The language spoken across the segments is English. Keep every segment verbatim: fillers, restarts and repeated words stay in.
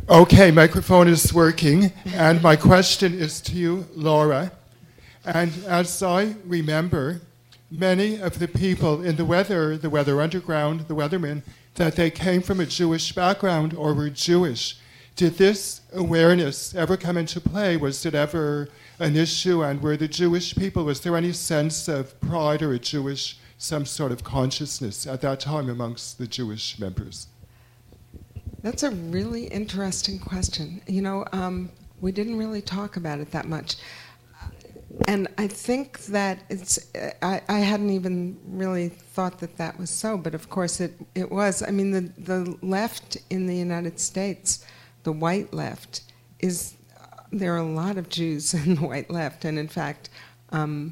Okay, microphone is working, and my question is to you, Laura. And as I remember, many of the people in the Weather, the Weather Underground, the Weathermen, that they came from a Jewish background or were Jewish. Did this awareness ever come into play? Was it ever an issue? And were the Jewish people, was there any sense of pride or a Jewish, some sort of consciousness at that time amongst the Jewish members? That's a really interesting question. You know, um, we didn't really talk about it that much. And I think that it's, I, I hadn't even really thought that that was so, but of course it, it was. I mean, the, the left in the United States, the white left, is, there are a lot of Jews in the white left, and in fact, um,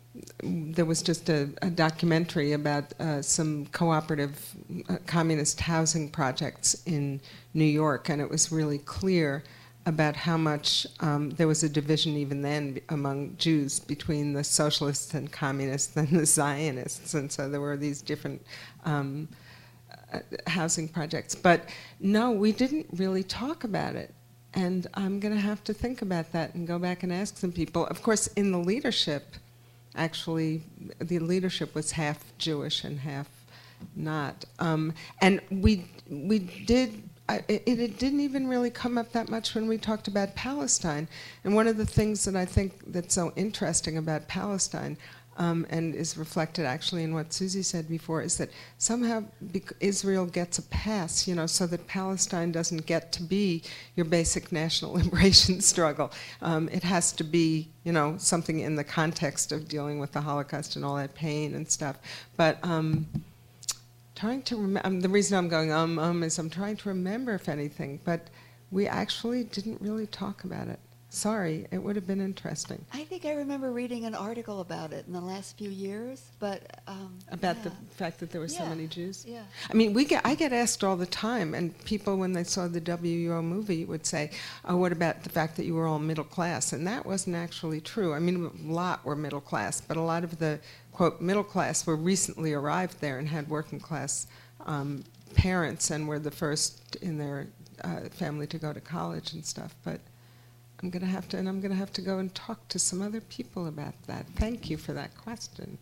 there was just a, a documentary about uh, some cooperative uh, communist housing projects in New York, and it was really clear about how much um, there was a division even then among Jews between the socialists and communists and the Zionists, and so there were these different um, uh, housing projects. But no, we didn't really talk about it, and I'm going to have to think about that and go back and ask some people. Of course, in the leadership, actually, the leadership was half Jewish and half not. Um, and we we did, I, it, it didn't even really come up that much when we talked about Palestine. And one of the things that I think that's so interesting about Palestine, um, and is reflected actually in what Susie said before, is that somehow bec- Israel gets a pass, you know, so that Palestine doesn't get to be your basic national liberation struggle. Um, it has to be, you know, something in the context of dealing with the Holocaust and all that pain and stuff. But um, trying to remember, um, the reason I'm going um um is I'm trying to remember if anything, but we actually didn't really talk about it. Sorry, it would have been interesting. I think I remember reading an article about it in the last few years, but um, about yeah. the fact that there were so Yeah. many Jews. Yeah. I mean, we get I get asked all the time, and people when they saw the W U O movie would say, "Oh, what about the fact that you were all middle class?" And that wasn't actually true. I mean, a lot were middle class, but a lot of the quote middle class were recently arrived there and had working class um, parents and were the first in their uh, family to go to college and stuff. But I'm going to have to, and I'm going to have to go and talk to some other people about that. Thank you for that question.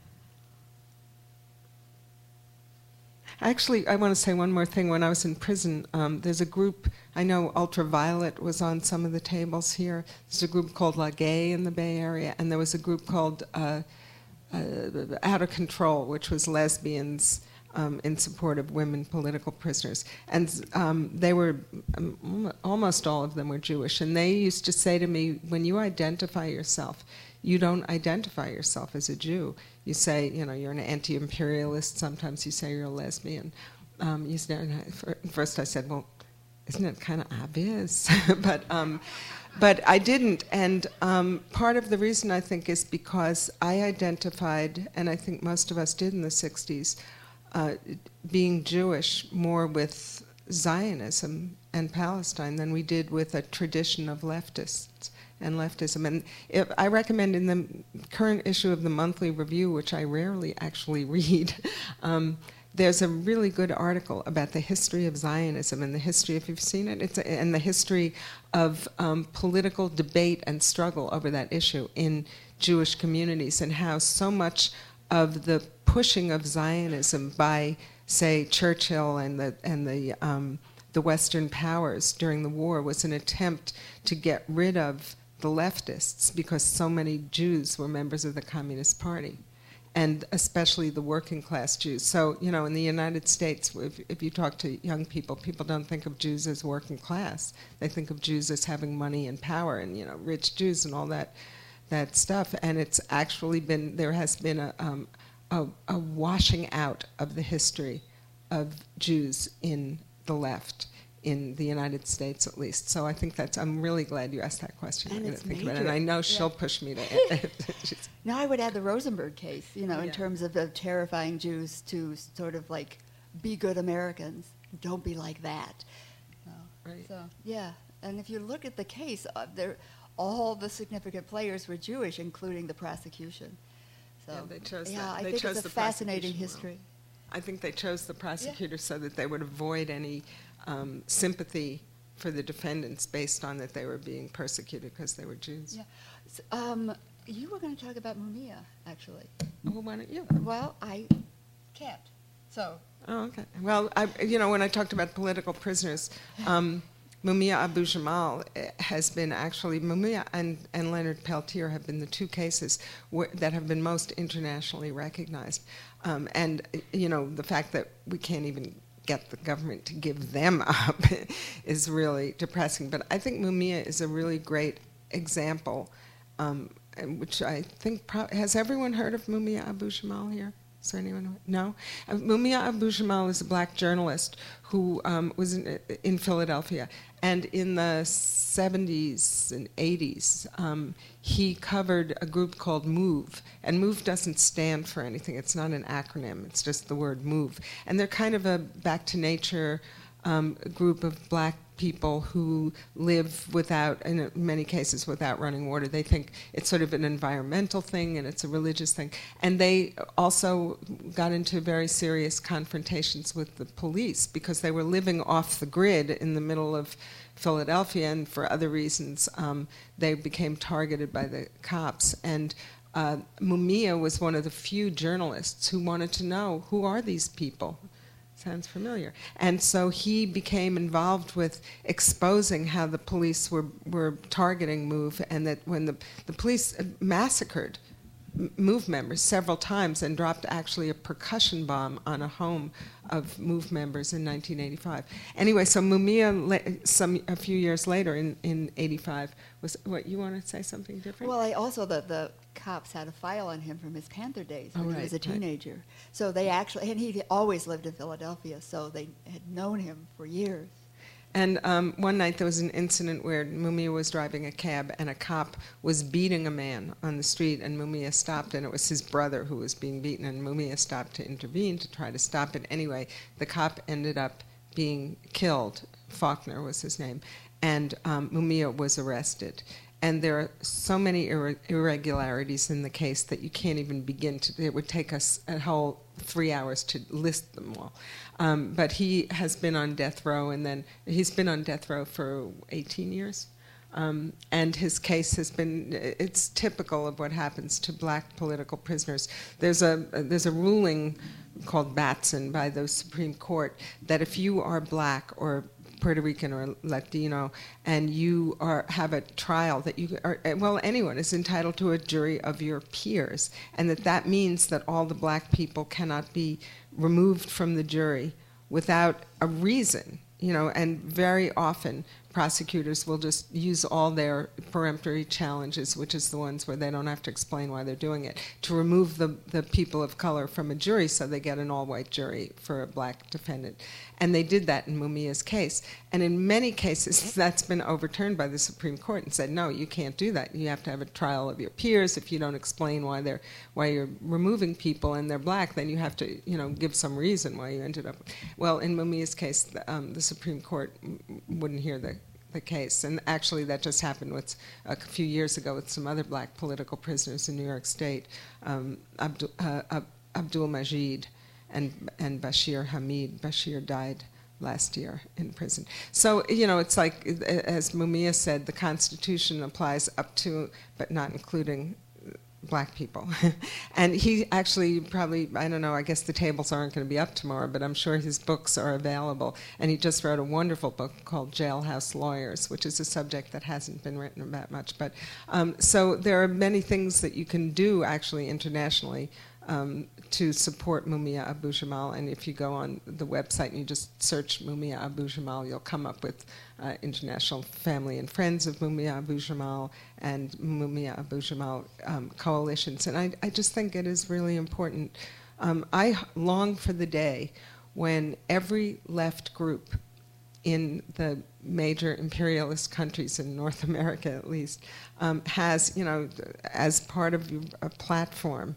Actually, I want to say one more thing. When I was in prison, um, there's a group, I know Ultraviolet was on some of the tables here. There's a group called La Gay in the Bay Area, and there was a group called uh, uh, Out of Control, which was lesbians Um, in support of women political prisoners. And um, they were, um, almost all of them were Jewish. And they used to say to me, when you identify yourself, you don't identify yourself as a Jew. You say, you know, you're an anti-imperialist. Sometimes you say you're a lesbian. Um, you say, first I said, well, isn't it kind of obvious? but um, but I didn't. And um, part of the reason, I think, is because I identified, and I think most of us did in the sixties, Uh, being Jewish more with Zionism and Palestine than we did with a tradition of leftists and leftism. And if, I recommend in the current issue of the Monthly Review, which I rarely actually read, um, there's a really good article about the history of Zionism and the history, if you've seen it, it's a, and the history of um, political debate and struggle over that issue in Jewish communities, and how so much of the pushing of Zionism by, say, Churchill and the and the um, the Western powers during the war was an attempt to get rid of the leftists, because so many Jews were members of the Communist Party, and especially the working class Jews. So, you know, in the United States, if, if you talk to young people, people don't think of Jews as working class. They think of Jews as having money and power, and, you know, rich Jews and all that that stuff. And it's actually been, there has been a um, A, a washing out of the history of Jews in the left, in the United States at least. So I think that's, I'm really glad you asked that question. And I'm it's think major. about it. And I know Yeah. she'll push me to Now I would add the Rosenberg case, you know, in Yeah. terms of, of terrifying Jews to sort of like, be good Americans, don't be like that. So, Right. So, yeah, and if you look at the case, uh, there, all the significant players were Jewish, including the prosecution. So, Yeah, they chose yeah, that. I They think chose it's a the fascinating prosecution history. I think they chose the prosecutor so that they would avoid any um, sympathy for the defendants based on that they were being persecuted because they were Jews. Yeah. So, um, you were going to talk about Mumia, actually. Well, why don't you? Well, I can't. So. Oh, okay. Well, I, you know, when I talked about political prisoners, um, Mumia Abu Jamal has been actually, Mumia and, and Leonard Peltier have been the two cases where, that have been most internationally recognized. Um, and, you know, the fact that we can't even get the government to give them up is really depressing. But I think Mumia is a really great example, um, which I think, pro- has everyone heard of Mumia Abu Jamal here? Is there anyone? No? Uh, Mumia Abu Jamal is a black journalist who um, was in, in Philadelphia. And in the seventies and eighties, um, he covered a group called MOVE. And MOVE doesn't stand for anything. It's not an acronym. It's just the word MOVE. And they're kind of a back-to-nature um, group of black people who live without, in many cases, without running water. They think it's sort of an environmental thing and it's a religious thing. And they also got into very serious confrontations with the police because they were living off the grid in the middle of Philadelphia, and for other reasons, um, they became targeted by the cops. And uh, Mumia was one of the few journalists who wanted to know, who are these people? Sounds familiar. And so he became involved with exposing how the police were, were targeting MOVE, and that when the, the police massacred MOVE members several times and dropped actually a percussion bomb on a home of MOVE members in nineteen eighty-five. Anyway, so Mumia, some a few years later in, in eighty-five, was, what, you want to say something different? Well, I also, the, the cops had a file on him from his Panther days when Oh, he right, was a right. teenager. So they actually, and he always lived in Philadelphia, so they had known him for years. And um, one night there was an incident where Mumia was driving a cab and a cop was beating a man on the street, and Mumia stopped, and it was his brother who was being beaten, and Mumia stopped to intervene to try to stop it. Anyway, the cop ended up being killed. Faulkner was his name. And um, Mumia was arrested. And there are so many ir- irregularities in the case that you can't even begin to, it would take us a whole three hours to list them all. Um, but he has been on death row, and then he's been on death row for eighteen years. Um, and his case has been, it's typical of what happens to black political prisoners. There's a, there's a ruling called Batson by the Supreme Court that if you are black or Puerto Rican or Latino, and you are have a trial that you are, well, anyone is entitled to a jury of your peers, and that that means that all the black people cannot be removed from the jury without a reason, you know, and very often prosecutors will just use all their peremptory challenges, which is the ones where they don't have to explain why they're doing it, to remove the, the people of color from a jury so they get an all-white jury for a black defendant. And they did that in Mumia's case. And in many cases, that's been overturned by the Supreme Court and said, no, you can't do that. You have to have a trial of your peers. If you don't explain why they're why you're removing people and they're black, then you have to, you know, give some reason why you ended up. Well, in Mumia's case, the, um, the Supreme Court wouldn't hear the the case. And actually that just happened with a few years ago with some other black political prisoners in New York State, um, Abdul, uh, Ab- Abdul Majid and, and Bashir Hamid. Bashir died last year in prison. So, you know, it's like, as Mumia said, the Constitution applies up to, but not including black people. And he actually probably, I don't know, I guess the tables aren't going to be up tomorrow, but I'm sure his books are available. And he just wrote a wonderful book called Jailhouse Lawyers, which is a subject that hasn't been written about much. But um, so there are many things that you can do actually internationally um, to support Mumia Abu Jamal. And if you go on the website and you just search Mumia Abu Jamal, you'll come up with uh, International Family and Friends of Mumia Abu Jamal and Mumia Abu Jamal um, coalitions. And I, I just think it is really important. Um, I long for the day when every left group in the major imperialist countries, in North America at least, um, has, you know, as part of a platform,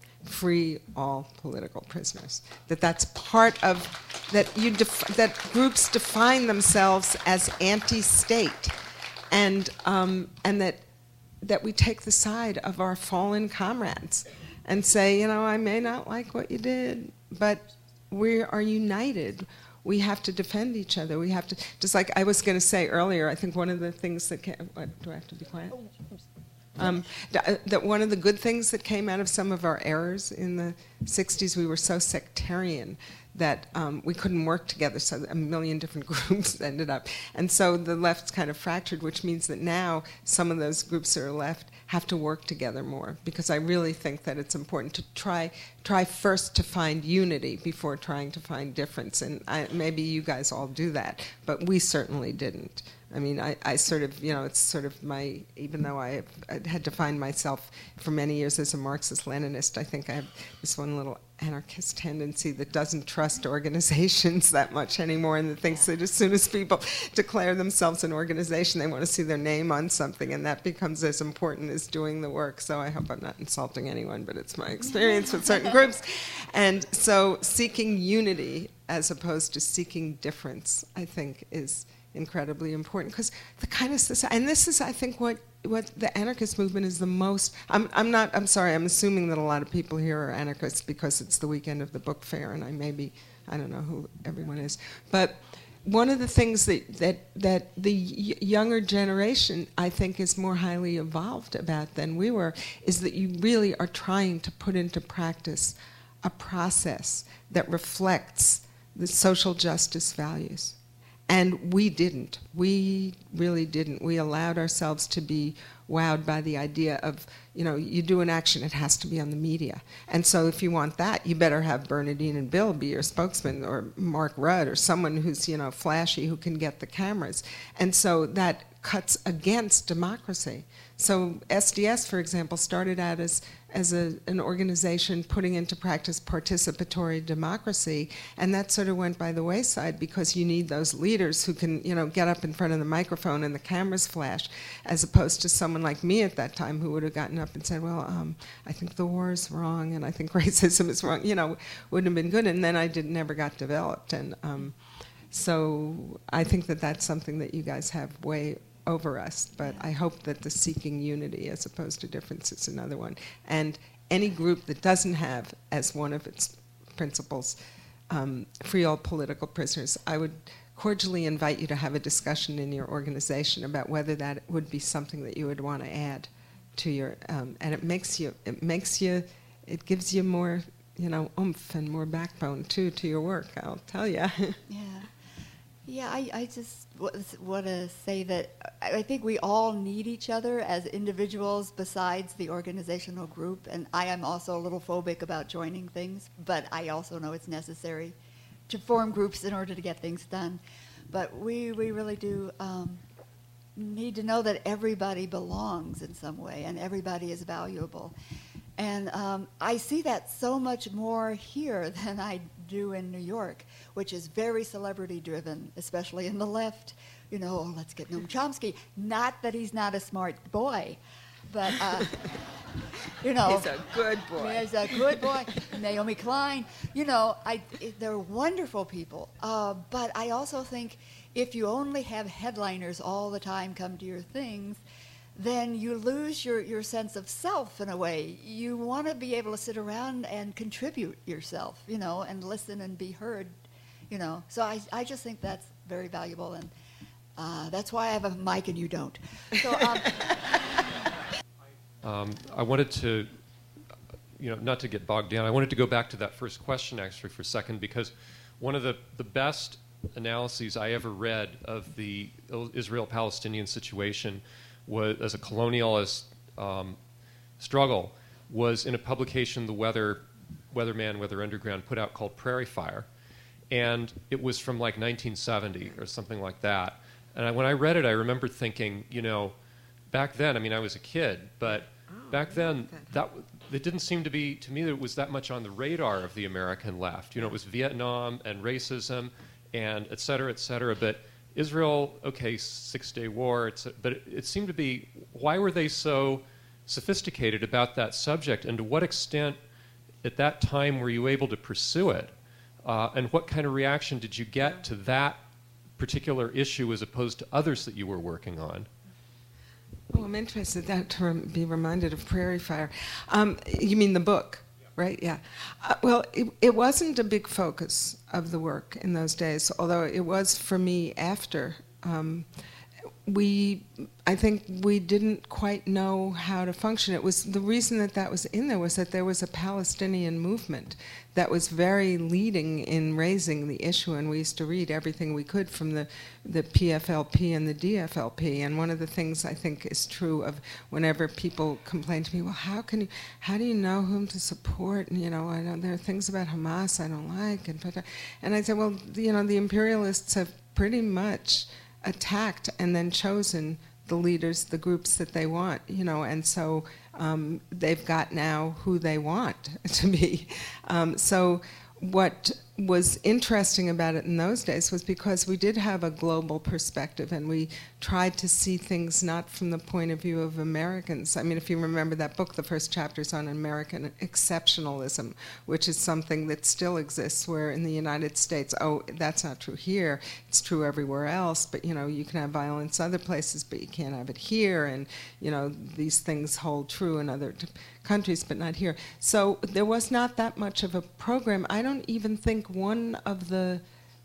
free all political prisoners. That that's part of, that you def, that groups define themselves as anti-state, and um, and that that we take the side of our fallen comrades and say, you know, I may not like what you did, but we are united we have to defend each other. We have to, just like I was going to say earlier, I think one of the things that came, what, do I have to be quiet? Um, th- that one of the good things that came out of some of our errors in the sixties, we were so sectarian that um, we couldn't work together, so a million different groups ended up. And so the left's kind of fractured, which means that now some of those groups that are left have to work together more, because I really think that it's important to try try first to find unity before trying to find difference. And I, maybe you guys all do that, but we certainly didn't. I mean, I, I sort of, you know, it's sort of my, even though I, I had defined myself for many years as a Marxist-Leninist, I think I have this one little anarchist tendency that doesn't trust organizations that much anymore, and that thinks that as soon as people declare themselves an organization, they want to see their name on something, and that becomes as important as doing the work. So I hope I'm not insulting anyone, but it's my experience with certain groups. And so seeking unity as opposed to seeking difference, I think, is incredibly important, because the kind of society, and this is, I think, what what the anarchist movement is the most. I'm I'm not. I'm sorry. I'm assuming that a lot of people here are anarchists because it's the weekend of the book fair, and I maybe I don't know who everyone is, but one of the things that that that the y- younger generation, I think, is more highly evolved about than we were, is that you really are trying to put into practice a process that reflects the social justice values. And we didn't. We really didn't. We allowed ourselves to be wowed by the idea of, you know, you do an action, it has to be on the media. And so if you want that, you better have Bernadine and Bill be your spokesman, or Mark Rudd, or someone who's, you know, flashy, who can get the cameras. And so that cuts against democracy. So S D S, for example, started out as as a, an organization putting into practice participatory democracy, and that sort of went by the wayside because you need those leaders who can, you know, get up in front of the microphone and the cameras flash, as opposed to someone like me at that time who would have gotten up and said, well, um, I think the war is wrong, and I think racism is wrong, you know, wouldn't have been good, and then I did, never got developed. And um, so I think that that's something that you guys have way over us, but I hope that the seeking unity as opposed to difference is another one. And any group that doesn't have as one of its principles um, free all political prisoners, I would cordially invite you to have a discussion in your organization about whether that would be something that you would want to add to your, um, and it makes you, it makes you, it gives you more, you know, oomph and more backbone too to your work, I'll tell you. Yeah. Yeah, I, I just want to say that I think we all need each other as individuals besides the organizational group, and I am also a little phobic about joining things, but I also know it's necessary to form groups in order to get things done. But we, we really do um, need to know that everybody belongs in some way, and everybody is valuable. And um, I see that so much more here than I do in New York, which is very celebrity-driven, especially in the left. You know, oh, let's get Noam Chomsky. Not that he's not a smart boy, but, uh, you know. He's a good boy. He's a good boy. Naomi Klein. You know, I, they're wonderful people. Uh, but I also think if you only have headliners all the time come to your things, then you lose your, your sense of self in a way. You want to be able to sit around and contribute yourself, you know, and listen and be heard, you know. So I, I just think that's very valuable, and uh, that's why I have a mic and you don't. So, um, um, I wanted to, you know, not to get bogged down, I wanted to go back to that first question actually for a second, because one of the, the best analyses I ever read of the Israel-Palestinian situation was, as a colonialist um, struggle, was in a publication the Weather, Weatherman, Weather Underground put out called Prairie Fire. And it was from like nineteen seventy or something like that. And I, when I read it, I remember thinking, you know, back then, I mean, I was a kid, but oh, back then, that it didn't seem to be, to me, that it was that much on the radar of the American left. You know, it was Vietnam and racism and et cetera, et cetera. But Israel, okay, Six-Day War, it's, but it, it seemed to be, why were they so sophisticated about that subject, and to what extent at that time were you able to pursue it? Uh, and what kind of reaction did you get to that particular issue as opposed to others that you were working on? Oh, I'm interested that to rem- be reminded of Prairie Fire. Um, you mean the book? right? Yeah. Uh, well, it, it wasn't a big focus of the work in those days, although it was for me after. Um, we, I think we didn't quite know how to function. It was the reason that that was in there was that there was a Palestinian movement that was very leading in raising the issue, and we used to read everything we could from the, the P F L P and the D F L P. And one of the things I think is true of whenever people complain to me, well, how can you, how do you know whom to support? And you know, I don't, there are things about Hamas I don't like, and and I said, well, you know, the imperialists have pretty much attacked and then chosen the leaders, the groups that they want, you know, and so um, they've got now who they want to be. Um, so what was interesting about it in those days was because we did have a global perspective, and we tried to see things not from the point of view of Americans. I mean, if you remember that book, the first chapter is on American exceptionalism, which is something that still exists, where in the United States, oh, that's not true here, it's true everywhere else, but you know, you can have violence other places, but you can't have it here, and you know, these things hold true in other countries, but not here. So there was not that much of a program. I don't even think one of the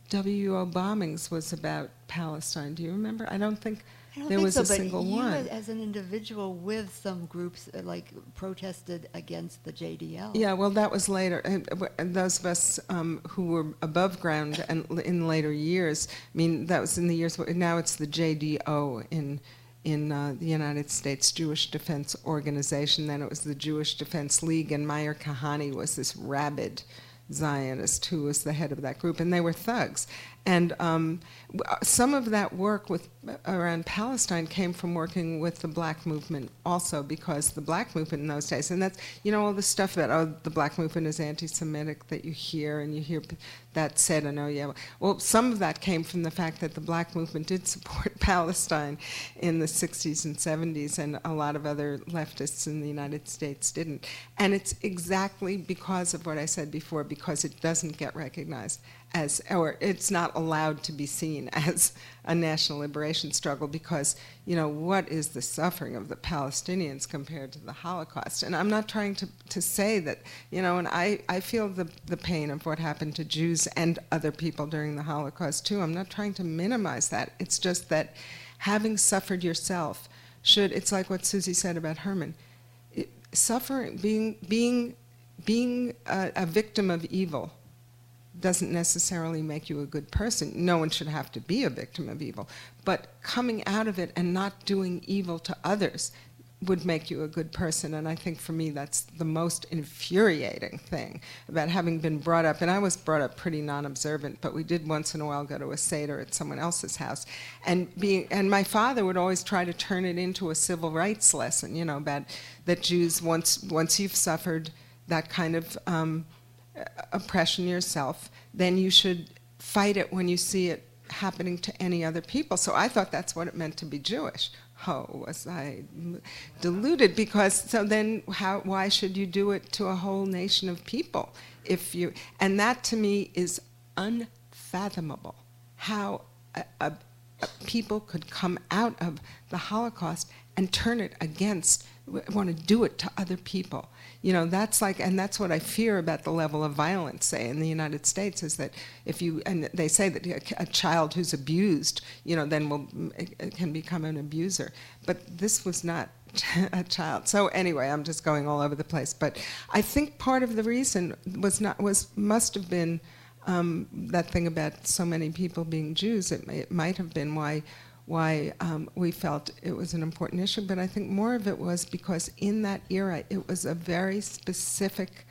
W O bombings was about Palestine. Do you remember? I don't think I don't there think was so, a but single you one. as- as an individual with some groups uh, like protested against the J D L. Yeah, well, that was later. And w- and those of us um, who were above ground and l- in later years, I mean, that was in the years, now it's the J D O in in uh, the United States Jewish Defense Organization. Then it was the Jewish Defense League, and Meir Kahane was this rabid Zionist who was the head of that group, and they were thugs. And um, w- some of that work with around Palestine came from working with the black movement also, because the black movement in those days, and that's, you know, all the stuff about, oh, the black movement is anti-Semitic that you hear, and you hear p- that said, and oh, yeah. Well, some of that came from the fact that the black movement did support Palestine in the sixties and seventies, and a lot of other leftists in the United States didn't. And it's exactly because of what I said before, because it doesn't get recognized as, or it's not allowed to be seen as a national liberation struggle, because, you know, what is the suffering of the Palestinians compared to the Holocaust? And I'm not trying to, to say that, you know, and I, I feel the, the pain of what happened to Jews and other people during the Holocaust too. I'm not trying to minimize that. It's just that having suffered yourself should, it's like what Susie said about Herman, it, suffering, being, being, being a, a victim of evil doesn't necessarily make you a good person. No one should have to be a victim of evil. But coming out of it and not doing evil to others would make you a good person. And I think for me that's the most infuriating thing about having been brought up. And I was brought up pretty non-observant, but we did once in a while go to a Seder at someone else's house. And being, and my father would always try to turn it into a civil rights lesson, you know, about that Jews, once, once you've suffered that kind of um, oppression yourself, then you should fight it when you see it happening to any other people. So I thought that's what it meant to be Jewish. Oh, was I deluded? Because so then how, why should you do it to a whole nation of people? If you, and that to me is unfathomable, how a, a, a people could come out of the Holocaust and turn it against, want to do it to other people. You know, that's like, and that's what I fear about the level of violence, say, in the United States, is that if you, and they say that a, a child who's abused, you know, then will, can become an abuser. But this was not a child. So anyway, I'm just going all over the place. But I think part of the reason was not, was, must have been um, that thing about so many people being Jews. It, it might have been why why um, we felt it was an important issue, but I think more of it was because in that era, it was a very specific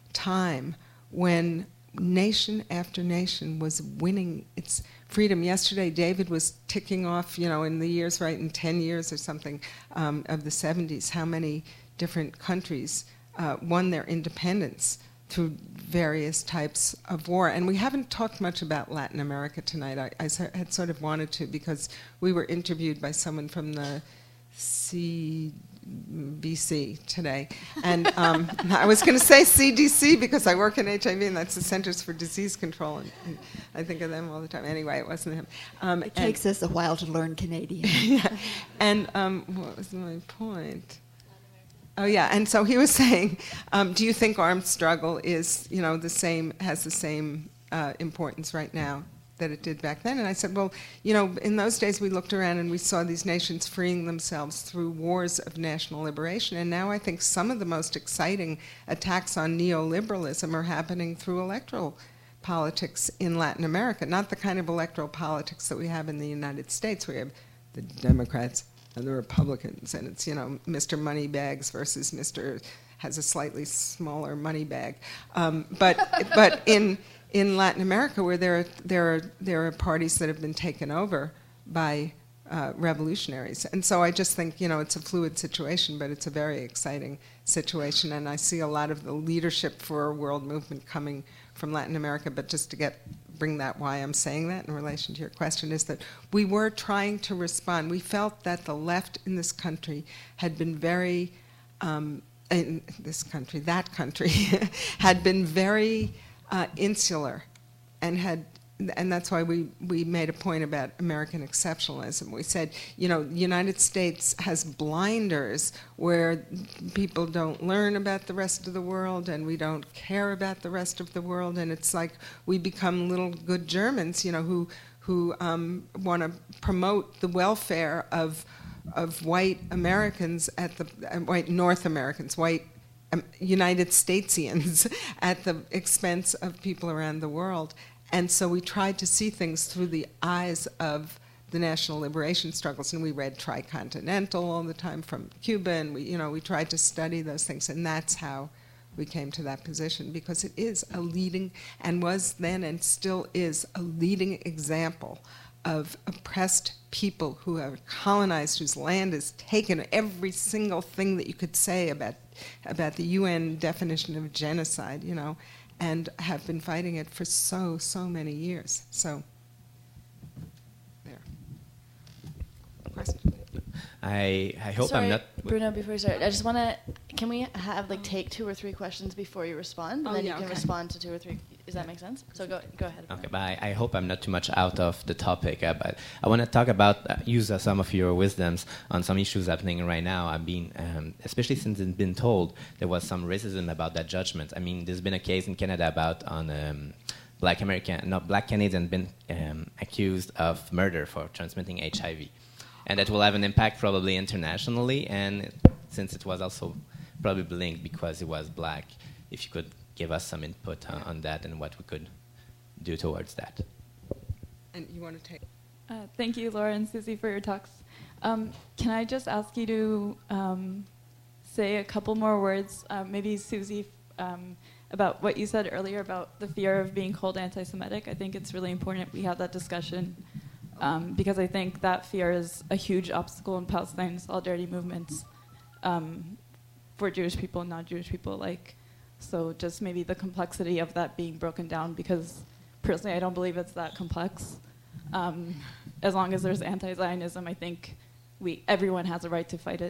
time when nation after nation was winning its freedom. Yesterday, David was ticking off, you know, in the years, right, in ten years or something um, of the seventies, how many different countries uh, won their independence through various types of war. And we haven't talked much about Latin America tonight. I, I had sort of wanted to, because we were interviewed by someone from the C B C today. And um, I was going to say C D C because I work in H I V, and that's the Centers for Disease Control, and, and I think of them all the time. Anyway, it wasn't him. Um, it takes us a while to learn Canadian. Yeah. And um, what was my point? Oh yeah, and so he was saying, um, do you think armed struggle is, you know, the same, has the same uh, importance right now that it did back then? And I said, well, you know, in those days we looked around and we saw these nations freeing themselves through wars of national liberation, and now I think some of the most exciting attacks on neoliberalism are happening through electoral politics in Latin America, not the kind of electoral politics that we have in the United States. We have the Democrats and the Republicans, and it's, you know, Mister Moneybags versus Mister has a slightly smaller money bag. Um, but but in in Latin America, where there are, there are there are parties that have been taken over by uh, revolutionaries, and so I just think, you know, it's a fluid situation, but it's a very exciting situation, and I see a lot of the leadership for a world movement coming from Latin America. But just to get bring that why I'm saying that in relation to your question is that we were trying to respond. We felt that the left in this country had been very, um, in this country, that country, had been very uh, insular, and had, and that's why we, we made a point about American exceptionalism. We said, you know, the United States has blinders where people don't learn about the rest of the world and we don't care about the rest of the world, and it's like we become little good Germans, you know, who, who um, want to promote the welfare of, of white Americans at the, uh, white North Americans, white um, United Statesians at the expense of people around the world. And so we tried to see things through the eyes of the national liberation struggles, and we read Tricontinental all the time from Cuba, and we, you know, we tried to study those things, and that's how we came to that position, because it is a leading, and was then and still is a leading example of oppressed people who are colonized, whose land is taken, every single thing that you could say about about the U N definition of genocide, you know, and have been fighting it for so, so many years. So, there. Question? I, I hope Sorry, I'm not... Bruno, before you start, I just want to, can we have, like, take two or three questions before you respond? And Oh, then yeah, you can okay. respond to two or three. Does that make sense? So go go ahead. Okay, but I, I hope I'm not too much out of the topic. Uh, but I want to talk about, uh, use uh, some of your wisdoms on some issues happening right now. I've been, um, especially since it's been told there was some racism about that judgment. I mean, there's been a case in Canada about on um, black American, no, black Canadians been um, accused of murder for transmitting H I V, and that will have an impact probably internationally. And since it was also probably linked because it was black, if you could give us some input on, on that and what we could do towards that. And you want to take? Uh, thank you, Laura and Susie, for your talks. Um, can I just ask you to um, say a couple more words, uh, maybe Susie, um, about what you said earlier about the fear of being called anti-Semitic? I think it's really important we have that discussion, um, because I think that fear is a huge obstacle in Palestine solidarity movements um, for Jewish people and non-Jewish people alike. So just maybe the complexity of that being broken down, because personally I don't believe it's that complex. Um, as long as there's anti-Zionism, I think we everyone has a right to fight it.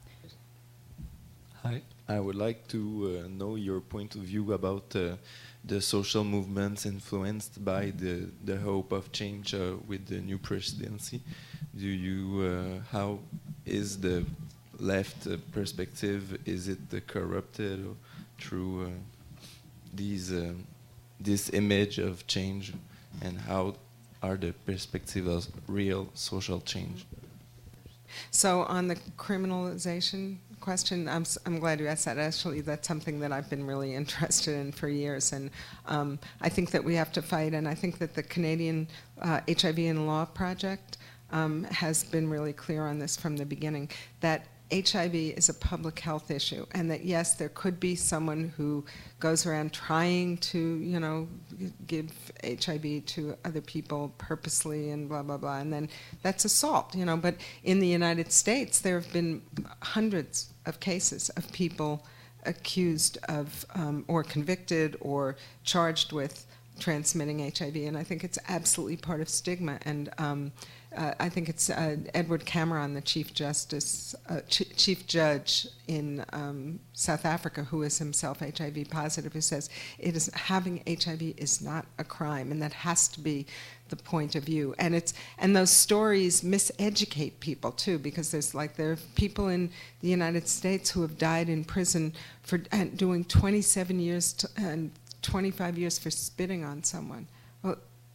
Hi. I would like to uh, know your point of view about uh, the social movements influenced by the, the hope of change uh, with the new presidency. Do you, uh, how is the left uh, perspective, is it uh, corrupted or through uh, these uh, this image of change, and how are the perspectives of real social change? So on the criminalization question, I'm, s- I'm glad you asked that. Actually, that's something that I've been really interested in for years, and um, I think that we have to fight, and I think that the Canadian uh, H I V in Law project um, has been really clear on this from the beginning, that H I V is a public health issue, and that yes, there could be someone who goes around trying to, you know, give H I V to other people purposely and blah, blah, blah, and then that's assault, you know. But in the United States, there have been hundreds of cases of people accused of um, or convicted or charged with transmitting H I V, and I think it's absolutely part of stigma. And um, uh, I think it's uh, Edward Cameron, the Chief Justice, uh, Ch- Chief Judge in um, South Africa, who is himself H I V positive, who says it is having H I V is not a crime, and that has to be the point of view. And it's and those stories miseducate people too, because there's like there are people in the United States who have died in prison for and doing twenty-seven years to, and twenty-five years for spitting on someone. Well,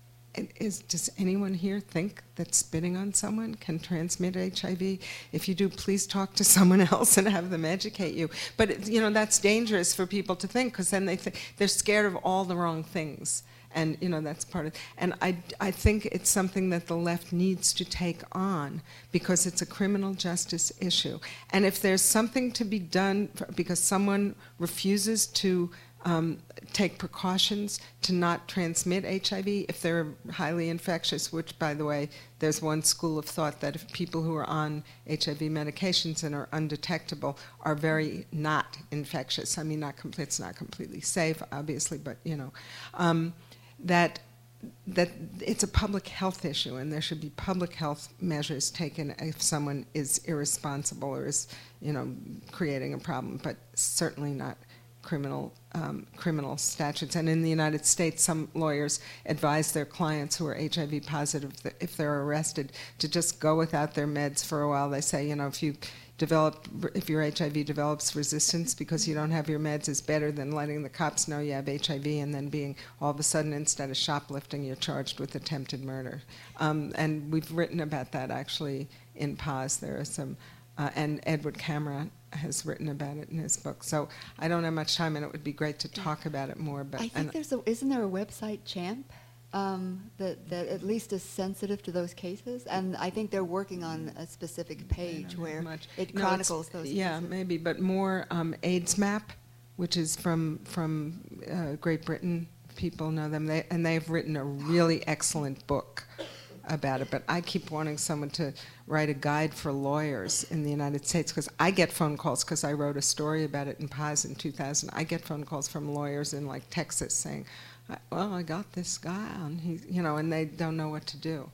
is, does anyone here think that spitting on someone can transmit H I V? If you do, please talk to someone else and have them educate you. But it, you know, that's dangerous for people to think, because then they th- they're scared of all the wrong things. And you know, that's part of. And I, I think it's something that the left needs to take on, because it's a criminal justice issue. And if there's something to be done for, because someone refuses to um, take precautions to not transmit H I V, if they're highly infectious, which, by the way, there's one school of thought that if people who are on H I V medications and are undetectable are very not infectious. I mean, not complete, it's not completely safe, obviously, but you know. Um, that that it's a public health issue, and there should be public health measures taken if someone is irresponsible or is, you know, creating a problem, but certainly not criminal um, criminal statutes. And in the United States, some lawyers advise their clients who are H I V positive that if they're arrested to just go without their meds for a while. They say, you know, if you develop, if your H I V develops resistance because you don't have your meds, is better than letting the cops know you have H I V and then being all of a sudden, instead of shoplifting, you're charged with attempted murder. Um, and we've written about that actually in Paz. There are some, uh, and Edward Cameron has written about it in his book. So I don't have much time, and it would be great to talk about it more. But I think there's a, isn't there a website, CHAMP, um, that, that at least is sensitive to those cases? And I think they're working on a specific page where much. it No, chronicles it's- those Yeah, cases. maybe, but more um, AIDS Map, which is from from uh, Great Britain. People know them, they, and they've written a really excellent book about it. But I keep wanting someone to write a guide for lawyers in the United States, because I get phone calls, because I wrote a story about it in Paz in two thousand. I get phone calls from lawyers in like Texas saying, well, I got this guy on, he, you know, and they don't know what to do.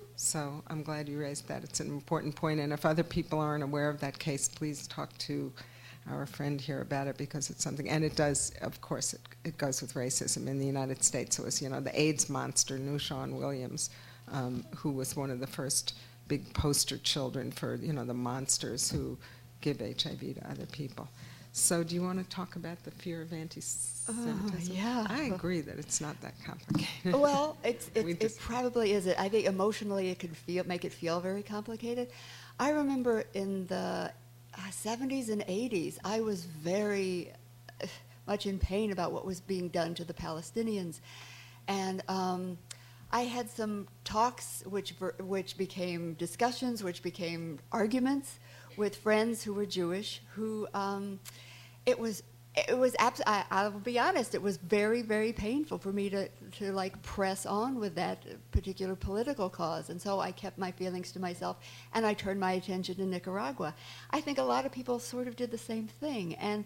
So I'm glad you raised that. It's an important point, and if other people aren't aware of that case, please talk to our friend here about it, because it's something, and it does, of course, it, it goes with racism in the United States. It was, you know, the AIDS monster, Nushawn Williams, um, who was one of the first big poster children for, you know, the monsters who give H I V to other people. So do you want to talk about the fear of anti-Semitism? Uh, yeah. I agree that it's not that complicated. Well, it's, it, We it just- probably is. It. I think emotionally it could feel make it feel very complicated. I remember in the uh, seventies and eighties, I was very uh, much in pain about what was being done to the Palestinians, and um, I had some talks which ver- which became discussions, which became arguments with friends who were Jewish. Who um, it was. It was abs- I, I will be honest. It was very, very painful for me to, to like press on with that particular political cause, and so I kept my feelings to myself, and I turned my attention to Nicaragua. I think a lot of people sort of did the same thing, and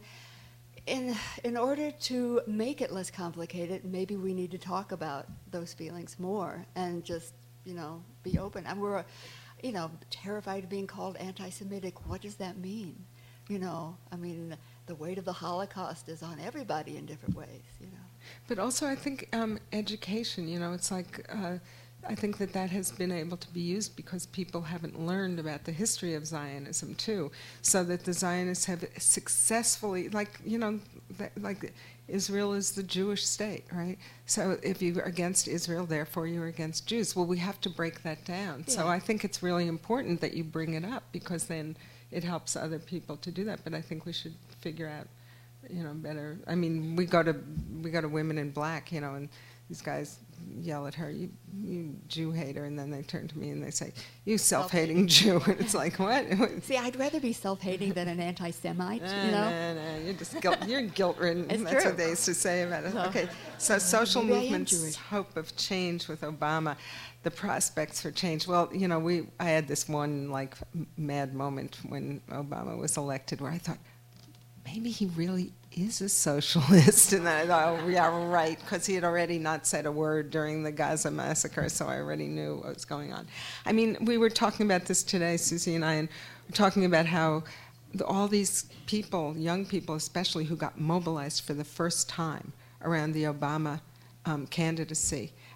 in in order to make it less complicated, maybe we need to talk about those feelings more and just, you know, be open. And we're, you know, terrified of being called anti-Semitic. What does that mean? You know, I mean, the weight of the Holocaust is on everybody in different ways, you know. But also, I think um, education, you know, it's like, uh, I think that that has been able to be used because people haven't learned about the history of Zionism, too. So that the Zionists have successfully, like, you know, th- like Israel is the Jewish state, right? So if you're against Israel, therefore you're against Jews. Well, we have to break that down. Yeah. So I think it's really important that you bring it up, because then it helps other people to do that. But I think we should figure out, you know, better. I mean, we go to we go to Women in Black, you know, and these guys yell at her, you, you Jew hater, and then they turn to me and they say, you self-hating Jew, and it's like, what? See, I'd rather be self-hating than an anti-Semite, you know? No, no, you're just guilt, you're guilt-ridden. It's That's true. what they used to say about it. So- Okay, so social Maybe I am movements, Jewish. hope of change with Obama, the prospects for change. Well, you know, we I had this one like m- mad moment when Obama was elected where I thought, maybe he really is a socialist. And then I thought, oh, yeah, right, because he had already not said a word during the Gaza massacre, so I already knew what was going on. I mean, we were talking about this today, Susie and I, and we're talking about how the, all these people, young people especially, who got mobilized for the first time around the Obama um, candidacy.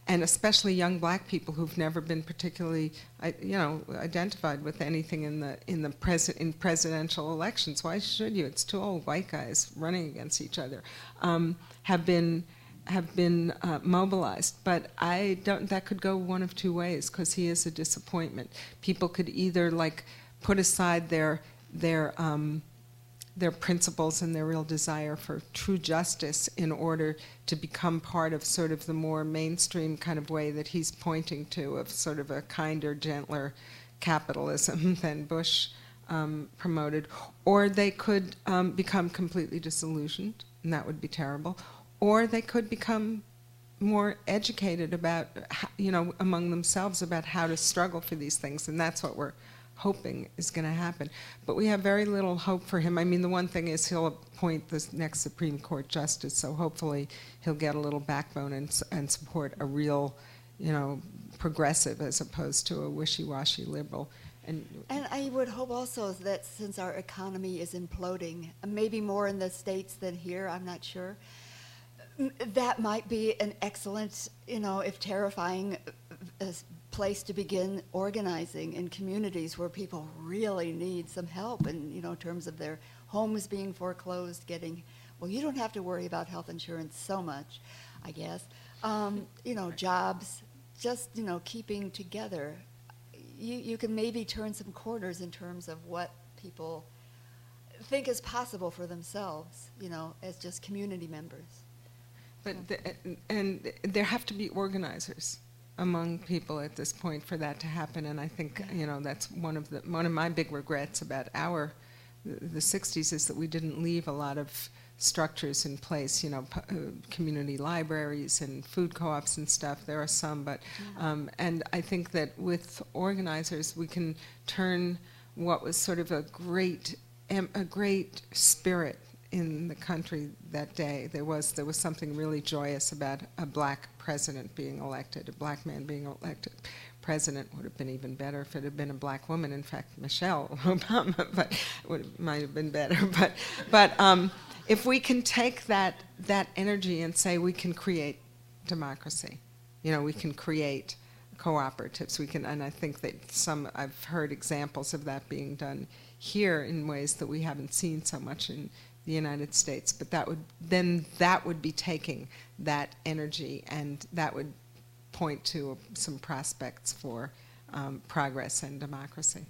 and especially young black people who've never been particularly, I- you know, identified with anything in the in the pres- in presidential elections. Why should you? It's two old white guys running against each other. Um, have been have been uh, mobilized, but I don't. That could go one of two ways because he is a disappointment. People could either like put aside their their um, their principles and their real desire for true justice in order to become part of sort of the more mainstream kind of way that he's pointing to, of sort of a kinder, gentler capitalism than Bush um, promoted. Or they could um, become completely disillusioned, and that would be terrible. Or they could become more educated about, how, you know, among themselves about how to struggle for these things, and that's what we're hoping is going to happen. But we have very little hope for him. I mean, the one thing is he'll appoint the next Supreme Court justice, so hopefully he'll get a little backbone and, and support a real, you know, progressive as opposed to a wishy-washy liberal. And, and I would hope also that since our economy is imploding, maybe more in the States than here, I'm not sure, that might be an excellent, you know, if terrifying, uh, place to begin organizing in communities where people really need some help, and you know, in terms of their homes being foreclosed, getting, well, you don't have to worry about health insurance so much, I guess. Um, you know, jobs, just you know, keeping together. You you can maybe turn some corners in terms of what people think is possible for themselves, you know, as just community members. But the, and there have to be organizers among people at this point for that to happen, and I think you know that's one of the one of my big regrets about our the, the sixties is that we didn't leave a lot of structures in place. You know, p- uh, community libraries and food co-ops and stuff. There are some, but um, and I think that with organizers we can turn what was sort of a great a great spirit in the country that day. There was there was something really joyous about a black president being elected. A black man being elected president would have been even better if it had been a black woman. In fact, Michelle Obama, but would might have been better. But but um, if we can take that that energy and say we can create democracy, you know, we can create cooperatives. We can, and I think that some I've heard examples of that being done here in ways that we haven't seen so much in the United States, but that would then that would be taking that energy, and that would point to some prospects for um, progress and democracy.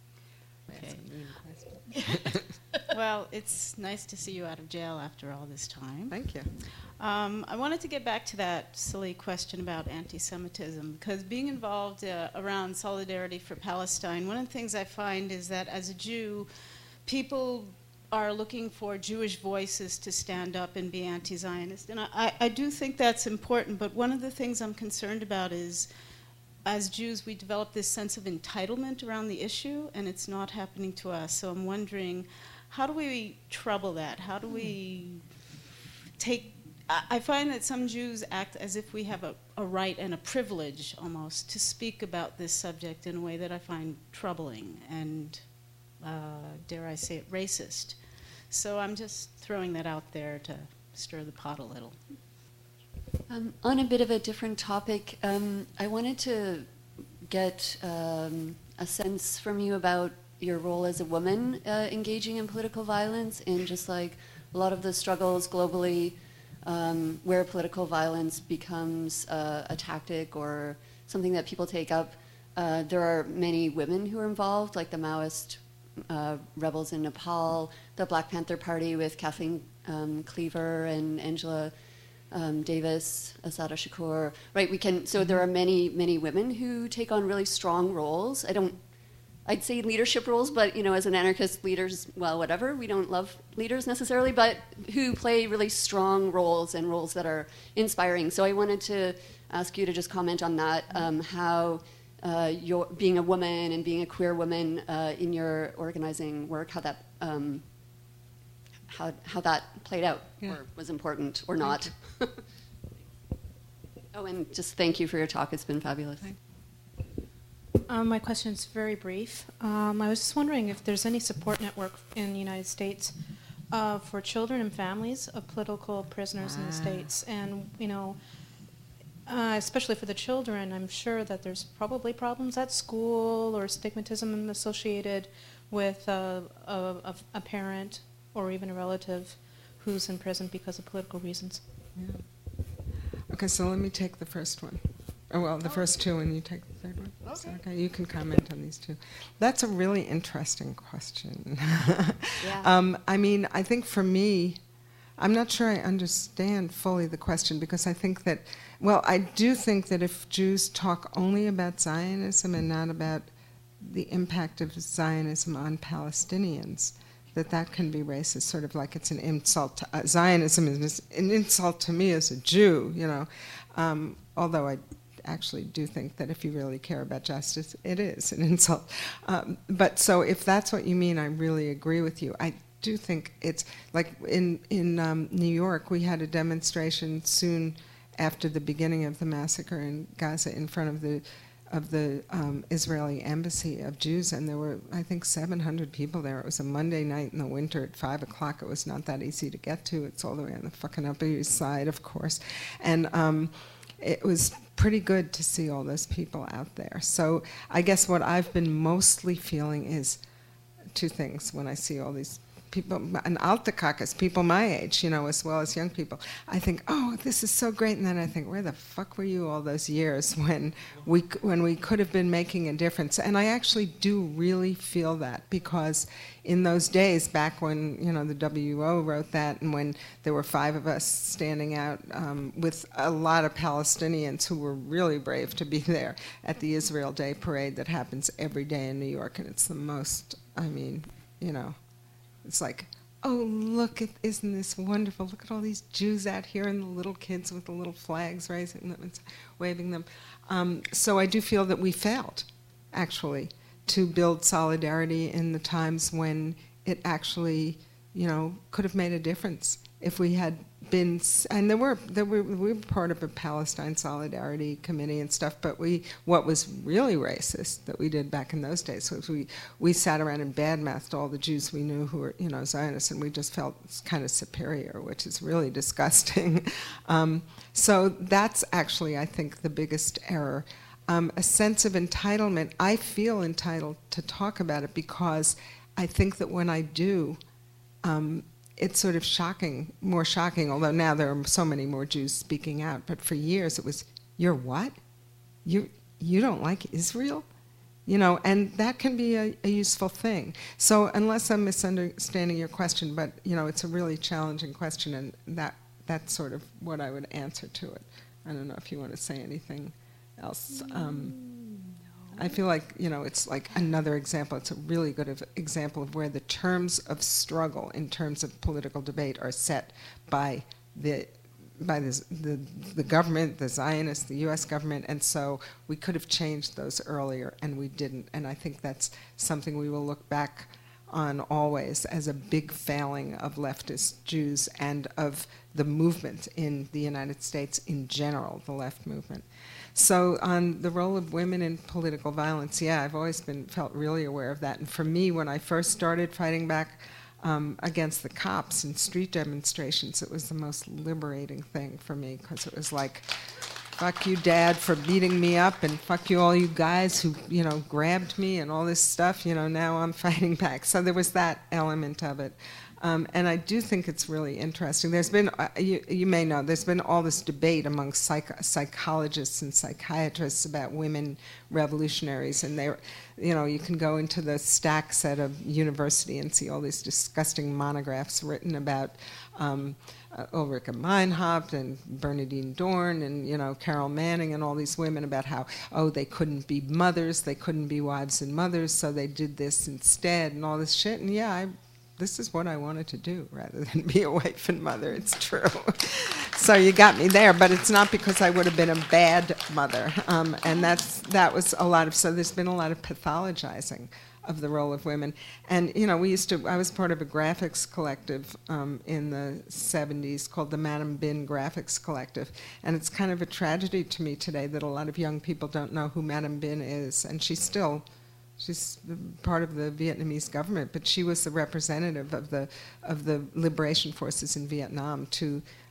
Okay. Well, it's nice to see you out of jail after all this time. Thank you. Um, I wanted to get back to that silly question about anti-Semitism, because being involved uh, around Solidarity for Palestine, one of the things I find is that as a Jew, people are looking for Jewish voices to stand up and be anti-Zionist. And I, I do think that's important, but one of the things I'm concerned about is, as Jews, we develop this sense of entitlement around the issue, and it's not happening to us. So I'm wondering, how do we trouble that? How do we take... I find that some Jews act as if we have a, a right and a privilege, almost, to speak about this subject in a way that I find troubling and, uh, dare I say it, racist. So I'm just throwing that out there to stir the pot a little. Um, on a bit of a different topic, um, I wanted to get um, a sense from you about your role as a woman uh, engaging in political violence, and just like a lot of the struggles globally um, where political violence becomes uh, a tactic or something that people take up. Uh, there are many women who are involved, like the Maoist uh, rebels in Nepal, the Black Panther Party with Kathleen um, Cleaver and Angela Um, Davis, Asada Shakur, right? We can. So there are many, many women who take on really strong roles. I don't. I'd say leadership roles, but you know, as an anarchist, leaders, well, whatever. We don't love leaders necessarily, but who play really strong roles and roles that are inspiring. So I wanted to ask you to just comment on that. Um, how uh, your being a woman and being a queer woman uh, in your organizing work, how that. Um, How, how that played out, yeah. or was important, or not. Oh, and just thank you for your talk. It's been fabulous. Um, my question is very brief. Um, I was just wondering if there's any support network in the United States uh, for children and families of political prisoners ah. in the States. And, you know, uh, especially for the children, I'm sure that there's probably problems at school or stigmatism associated with uh, a, a, a parent or even a relative who's in prison because of political reasons. Yeah. Okay, so let me take the first one. Oh, well, the first two, and you take the third one. Okay. Okay, you can comment on these two. That's a really interesting question. Yeah. um, I mean, I think for me, I'm not sure I understand fully the question, because I think that, well, I do think that if Jews talk only about Zionism and not about the impact of Zionism on Palestinians, that that can be racist, sort of like it's an insult to, uh, Zionism is an insult to me as a Jew, you know. Um, although I actually do think that if you really care about justice, it is an insult. Um, but so if that's what you mean, I really agree with you. I do think it's, like in, in um, New York, we had a demonstration soon after the beginning of the massacre in Gaza in front of the of the um, Israeli embassy of Jews, and there were, I think, seven hundred people there. It was a Monday night in the winter at five o'clock. It was not that easy to get to. It's all the way on the fucking Upper East Side, of course. And um, it was pretty good to see all those people out there. So I guess what I've been mostly feeling is two things when I see all these people, and Alta Caucus, people my age, you know, as well as young people. I think, oh, this is so great, and then I think, where the fuck were you all those years when we when we could have been making a difference? And I actually do really feel that, because in those days, back when, you know, the W O wrote that, and when there were five of us standing out um, with a lot of Palestinians who were really brave to be there at the Israel Day parade that happens every day in New York, and it's the most, I mean, you know, it's like, oh, look, at, isn't this wonderful? Look at all these Jews out here and the little kids with the little flags raising them and waving them. Um, so I do feel that we failed, actually, to build solidarity in the times when it actually, you know, could have made a difference if we had been, and there were, there were, we were part of a Palestine Solidarity Committee and stuff, but we, what was really racist that we did back in those days was we, we sat around and badmouthed all the Jews we knew who were, you know, Zionists, and we just felt kind of superior, which is really disgusting. um, so that's actually, I think, the biggest error. Um, a sense of entitlement. I feel entitled to talk about it because I think that when I do, um, it's sort of shocking, more shocking, although now there are so many more Jews speaking out. But for years it was, you're what? You you don't like Israel? You know, and that can be a, a useful thing. So unless I'm misunderstanding your question, but, you know, it's a really challenging question, and that that's sort of what I would answer to it. I don't know if you want to say anything else. Um, I feel like, you know, it's like another example. It's a really good of, example of where the terms of struggle in terms of political debate are set by the by the, the the government, the Zionists, the U S government, and so we could have changed those earlier, and we didn't. And I think that's something we will look back on always as a big failing of leftist Jews and of the movement in the United States in general, the left movement. So on the role of women in political violence, yeah, I've always been felt really aware of that. And for me, when I first started fighting back um, against the cops in street demonstrations, it was the most liberating thing for me, because it was like, fuck you, Dad, for beating me up, and fuck you, all you guys who, you know, grabbed me and all this stuff. You know, now I'm fighting back. So there was that element of it. Um, and I do think it's really interesting. There's been, uh, you, you may know, there's been all this debate among psych- psychologists and psychiatrists about women revolutionaries. And they, you know, you can go into the stack set of university and see all these disgusting monographs written about um, uh, Ulrike Meinhof and Bernadine Dorn and, you know, Carol Manning and all these women about how, oh, they couldn't be mothers, they couldn't be wives and mothers, so they did this instead and all this shit. And yeah, I this is what I wanted to do rather than be a wife and mother. It's true. So you got me there, but it's not because I would have been a bad mother. Um, and that's that was a lot of, so there's been a lot of pathologizing of the role of women. And, you know, we used to, I was part of a graphics collective um, in the seventies called the Madam Bin Graphics Collective. And it's kind of a tragedy to me today that a lot of young people don't know who Madam Bin is. And she's still, she's part of the Vietnamese government, but she was the representative of the of the liberation forces in Vietnam to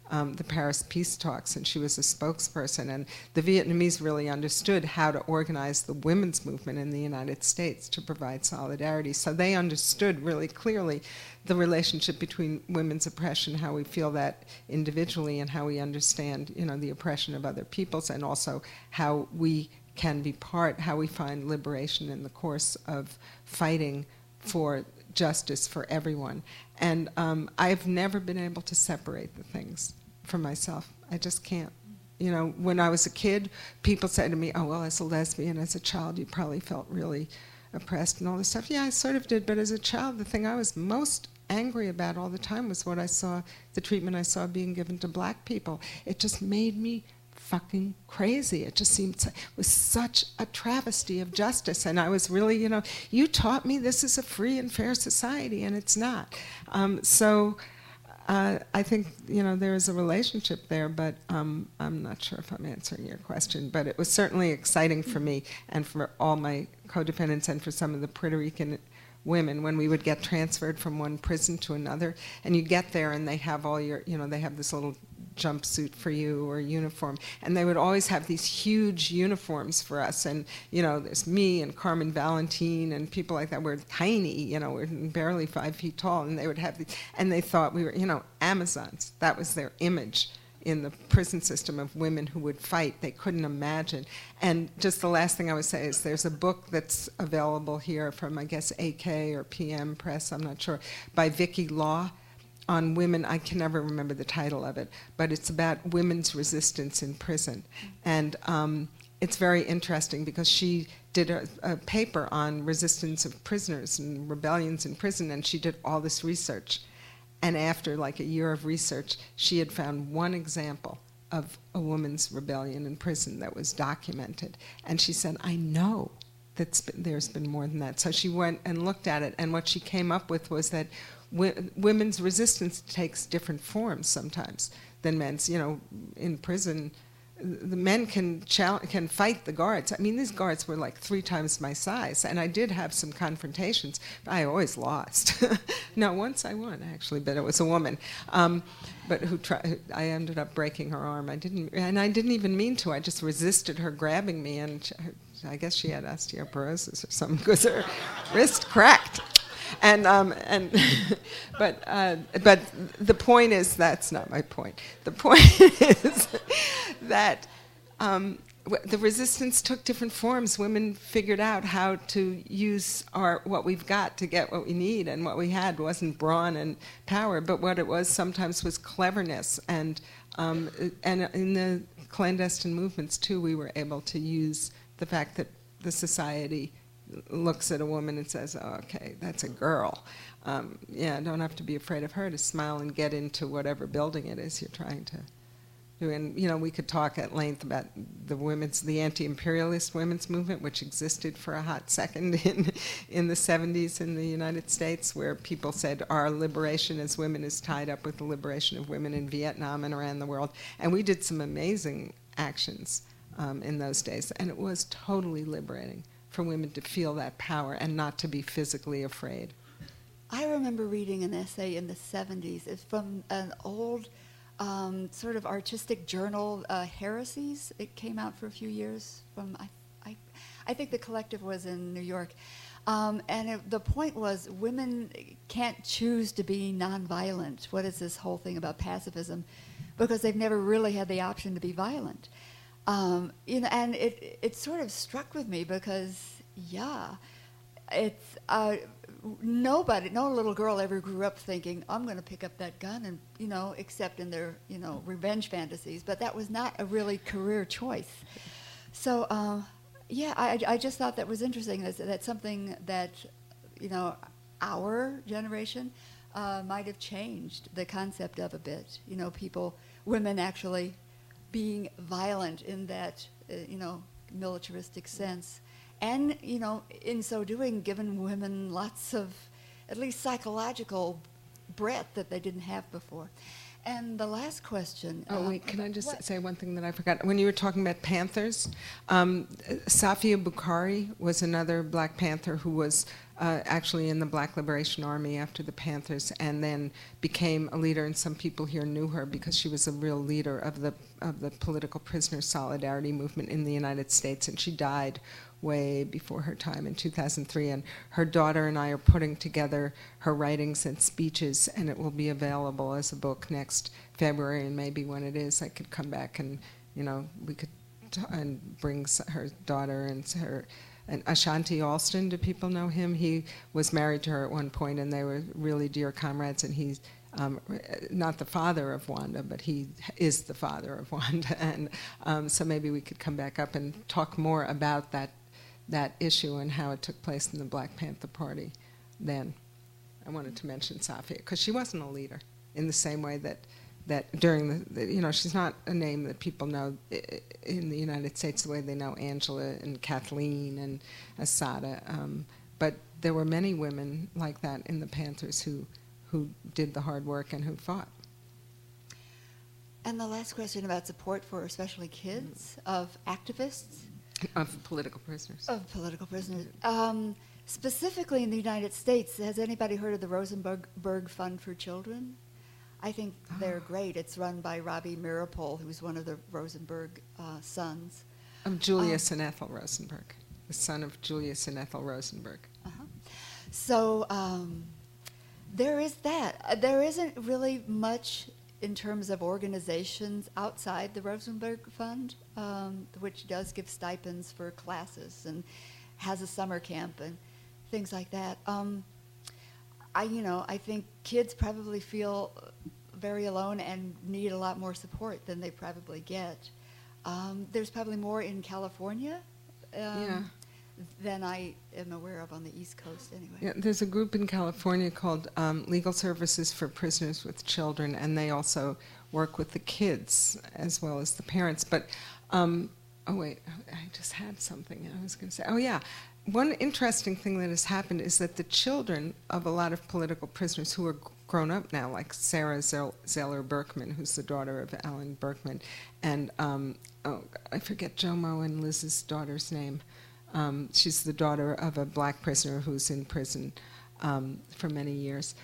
um, the Paris Peace Talks, and she was a spokesperson. And the Vietnamese really understood how to organize the women's movement in the United States to provide solidarity. So they understood really clearly the relationship between women's oppression, how we feel that individually, and how we understand, you know, the oppression of other peoples, and also how we can be part, how we find liberation in the course of fighting for justice for everyone. And um, I've never been able to separate the things from myself. I just can't. You know, when I was a kid, people said to me, oh, well, as a lesbian, as a child, you probably felt really oppressed and all this stuff. Yeah, I sort of did, but as a child, the thing I was most angry about all the time was what I saw, the treatment I saw being given to black people. It just made me fucking crazy. It just seemed it was such a travesty of justice, and I was really, you know, you taught me this is a free and fair society, and it's not. Um, so uh, I think, you know, there is a relationship there, but um, I'm not sure if I'm answering your question. But it was certainly exciting for me and for all my co-defendants and for some of the Puerto Rican women when we would get transferred from one prison to another, and you get there and they have all your, you know, they have this little jumpsuit for you or uniform, and they would always have these huge uniforms for us, and you know, there's me and Carmen Valentin and people like that. We're tiny, you know, we're barely five feet tall, and they would have these, and they thought we were, you know, Amazons. That was their image in the prison system of women who would fight. They couldn't imagine. And just the last thing I would say is there's a book that's available here from, I guess, A K or P M Press, I'm not sure, by Vicky Law, on women. I can never remember the title of it, but it's about women's resistance in prison. And um, it's very interesting because she did a, a paper on resistance of prisoners and rebellions in prison, and she did all this research. And after like a year of research, she had found one example of a woman's rebellion in prison that was documented. And she said, I know that there's been more than that. So she went and looked at it, and what she came up with was that women's resistance takes different forms sometimes than men's. You know, in prison, the men can can fight the guards. I mean, these guards were like three times my size, and I did have some confrontations, but I always lost. No, once I won, actually, but it was a woman. Um, but who tried, I ended up breaking her arm. I didn't, and I didn't even mean to. I just resisted her grabbing me, and she, I guess she had osteoporosis or something because her wrist cracked. And um, and but uh, but the point is, that's not my point. The point is that um, w- the resistance took different forms. Women figured out how to use our what we've got to get what we need, and what we had wasn't brawn and power, but what it was sometimes was cleverness. And um, and in the clandestine movements too, we were able to use the fact that the society looks at a woman and says, oh, okay, that's a girl. Um, yeah, don't have to be afraid of her, to smile and get into whatever building it is you're trying to do. And, you know, we could talk at length about the women's, the anti-imperialist women's movement, which existed for a hot second in, in the seventies in the United States, where people said our liberation as women is tied up with the liberation of women in Vietnam and around the world. And we did some amazing actions um, in those days, and it was totally liberating for women to feel that power and not to be physically afraid. I remember reading an essay in the seventies. It's from an old um, sort of artistic journal, uh, Heresies. It came out for a few years. From I, I, I think the collective was in New York. Um, and it, the point was, women can't choose to be nonviolent. What is this whole thing about pacifism? Because they've never really had the option to be violent. Um, you know, and it it sort of struck with me because, yeah, it's uh, nobody, no little girl ever grew up thinking, I'm going to pick up that gun and, you know, except in their, you know, revenge fantasies. But that was not a really career choice. So, um, yeah, I, I just thought that was interesting. That's, that's something that, you know, our generation uh, might have changed the concept of a bit. You know, people, women actually being violent in that, uh, you know, militaristic sense. And, you know, in so doing, given women lots of, at least psychological breadth that they didn't have before. And the last question. Oh, um, wait, can I just what? say one thing that I forgot? When you were talking about Panthers, um, Safia Bukhari was another Black Panther who was uh, actually in the Black Liberation Army after the Panthers, and then became a leader. And some people here knew her because she was a real leader of the of the political prisoner solidarity movement in the United States. And she died way before her time in two thousand three. And her daughter and I are putting together her writings and speeches, and it will be available as a book next February. And maybe when it is, I could come back and, you know, we could t- and bring her daughter and her. And Ashanti Alston, do people know him? He was married to her at one point, and they were really dear comrades. And he's um, not the father of Wanda, but he is the father of Wanda. And um, so maybe we could come back up and talk more about that that issue and how it took place in the Black Panther Party then. I wanted to mention Safia, because she wasn't a leader in the same way that that during the, the, you know, she's not a name that people know in the United States the way they know Angela and Kathleen and Assata. Um, but there were many women like that in the Panthers who, who did the hard work and who fought. And the last question about support for especially kids of activists? Of political prisoners. Of political prisoners. Um, specifically in the United States, has anybody heard of the Rosenberg Fund for Children? I think they're great. It's run by Robbie Mirapol, who's one of the Rosenberg uh, sons. Of Julius um, and Ethel Rosenberg, the son of Julius and Ethel Rosenberg. Uh-huh. So um, there is that. Uh, there isn't really much in terms of organizations outside the Rosenberg Fund, um, which does give stipends for classes and has a summer camp and things like that. Um, I, you know, I think kids probably feel very alone and need a lot more support than they probably get. Um, there's probably more in California um, yeah. than I am aware of on the East Coast anyway. Yeah, there's a group in California called um, Legal Services for Prisoners with Children, and they also work with the kids as well as the parents. But, um, oh wait, I just had something I was going to say. Oh yeah. One interesting thing that has happened is that the children of a lot of political prisoners who are grown up now, like Sarah Zeller Berkman, who's the daughter of Alan Berkman, and um, oh, I forget Jomo and Liz's daughter's name. Um, she's the daughter of a black prisoner who's in prison um, for many years.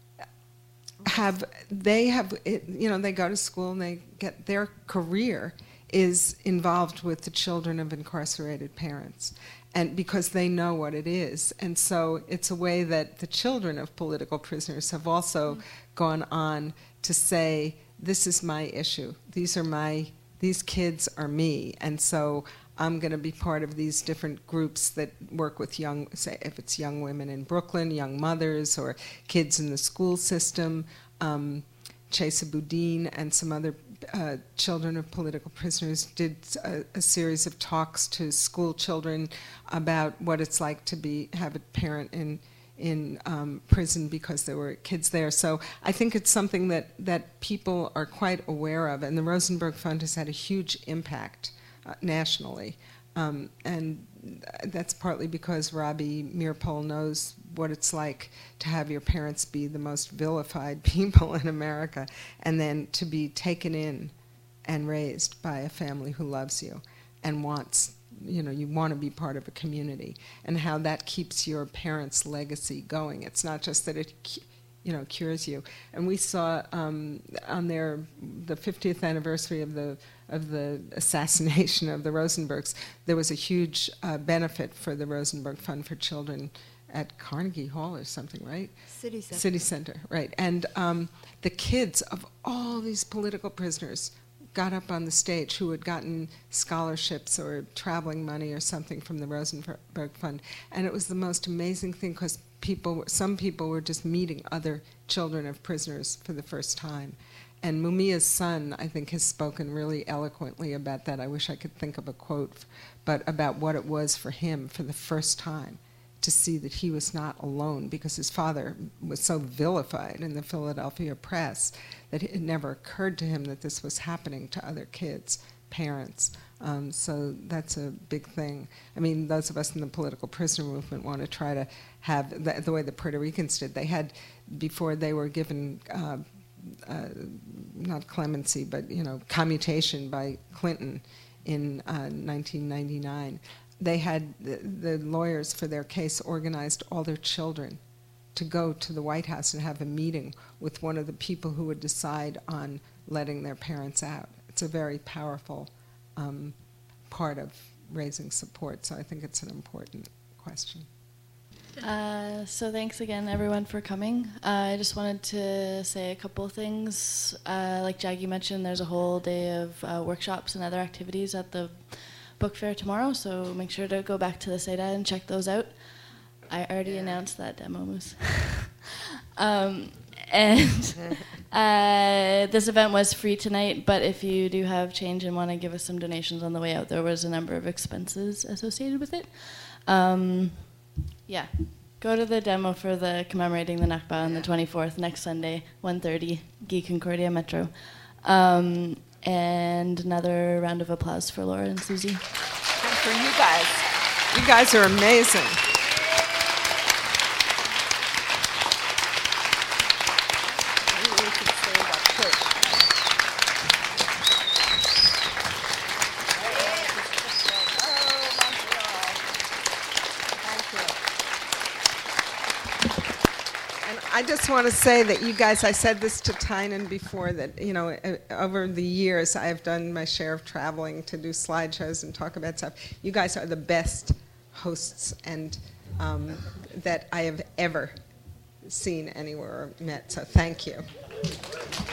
Have they have it, you know, they go to school and they get their career is involved with the children of incarcerated parents, and because they know what it is. And so it's a way that the children of political prisoners have also mm-hmm. gone on to say, this is my issue. These are my, these kids are me. And so I'm going to be part of these different groups that work with young, say if it's young women in Brooklyn, young mothers, or kids in the school system. Um, Chesa Boudin and some other uh, children of political prisoners did a, a series of talks to school children about what it's like to be have a parent in in um, prison because there were kids there. So I think it's something that, that people are quite aware of, and the Rosenberg Fund has had a huge impact uh, nationally. Um, and that's partly because Robbie Mirapol knows what it's like to have your parents be the most vilified people in America, and then to be taken in and raised by a family who loves you and wants, you know, you want to be part of a community, and how that keeps your parents' legacy going. It's not just that it, you know, cures you. And we saw um, on their the fiftieth anniversary of the of the assassination of the Rosenbergs, there was a huge uh, benefit for the Rosenberg Fund for Children at Carnegie Hall or something, right? City Center. City Center, right. And um, the kids of all these political prisoners got up on the stage who had gotten scholarships or traveling money or something from the Rosenberg Fund. And it was the most amazing thing because people, some people were just meeting other children of prisoners for the first time. And Mumia's son, I think, has spoken really eloquently about that. I wish I could think of a quote, but about what it was for him for the first time to see that he was not alone, because his father was so vilified in the Philadelphia press that it never occurred to him that this was happening to other kids, parents. Um, so that's a big thing. I mean, those of us in the political prisoner movement want to try to have, the, the way the Puerto Ricans did, they had, before they were given uh, Uh, not clemency, but, you know, commutation by Clinton in uh, nineteen ninety-nine. they had the, the lawyers for their case organized all their children to go to the White House and have a meeting with one of the people who would decide on letting their parents out. It's a very powerful um, part of raising support, so I think it's an important question. Uh, so thanks again, everyone, for coming. Uh, I just wanted to say a couple of things. Uh, like Jackie mentioned, there's a whole day of uh, workshops and other activities at the book fair tomorrow, so make sure to go back to the Cedad and check those out. I already yeah. announced that demo, Moose. um, and uh, this event was free tonight, but if you do have change and want to give us some donations on the way out, there was a number of expenses associated with it. Um, yeah, go to the demo for the commemorating the Nakba on the twenty-fourth, next Sunday, one thirty, Guy Concordia Metro. Um, and another round of applause for Laura and Susie. And for you guys. You guys are amazing. I just want to say that you guys, I said this to Tynan before, that, you know, over the years I've done my share of traveling to do slideshows and talk about stuff. You guys are the best hosts and um, that I have ever seen anywhere or met, so thank you.